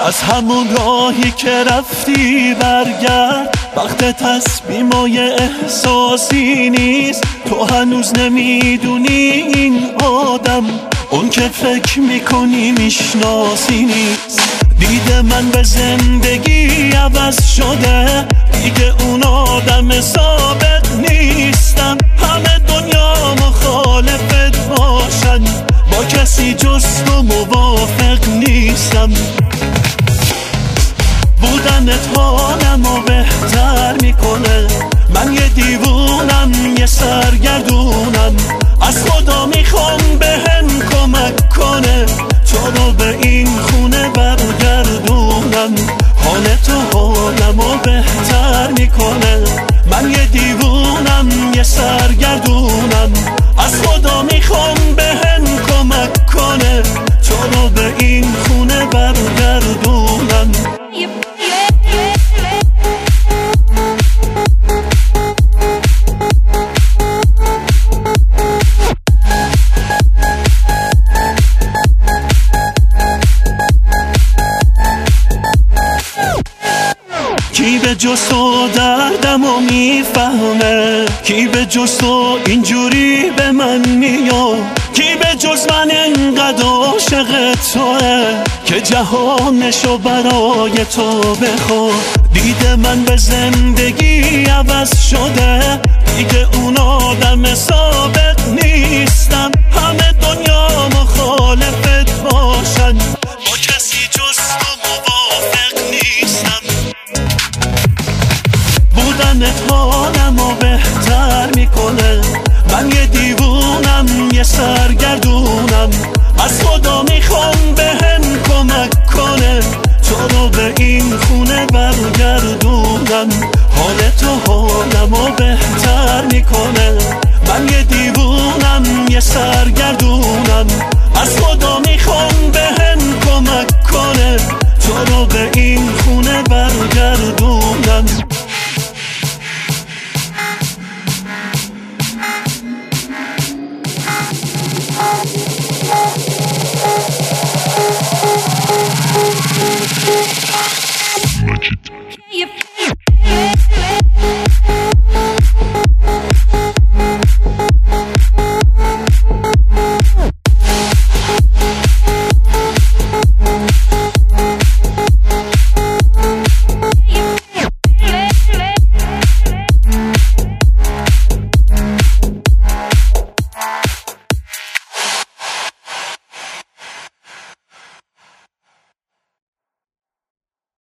از همون راهی که رفتی برگرد، وقت تصمیمای احساسی نیست. تو هنوز نمیدونی این آدم اون که فکر میکنی میشناسی نیست. دیده من به زندگی عوض شده، دیگه اون آدم سابق نیستم. همه دنیا مخالفت باشن، با کسی جز تو موافق نیستم. بودنت حالمو بهتر میکنه، من یه دیوونم یه سرگردونم. از خدا میخوام بهم کمک کنه، تو رو به این خونه برگردونم. حال تو حالمو بهتر میکنه، من یه دیوونم یه سرگردونم. از خدا میخوام بهم کمک کنه، تو رو به این خونه برگردونم. کی به جز تو دردمو میفهمه؟ کی به جز تو اینجوری به من میاد؟ کی به جز من انقدر عاشق توه که جهانشو برای تو بخواد؟ دیده من به زندگی عوض شده، دیگه اون آدم سابق نیستم. همه دنیا مخالفت باشن، با کسی جز تو موافق نیستم. بودنت حالمو بهتر میکنه، من یه دیوونم یه سرگردونم. از خدا میخوام بهم کمک کنه، تو رو به این خونه برگردونم. حال تو حالمو بهتر میکنه، من یه دیوونم یه سرگردونم. از خدا میخوام بهم کمک کنه، تو رو به این خونه برگردونم. Thank you.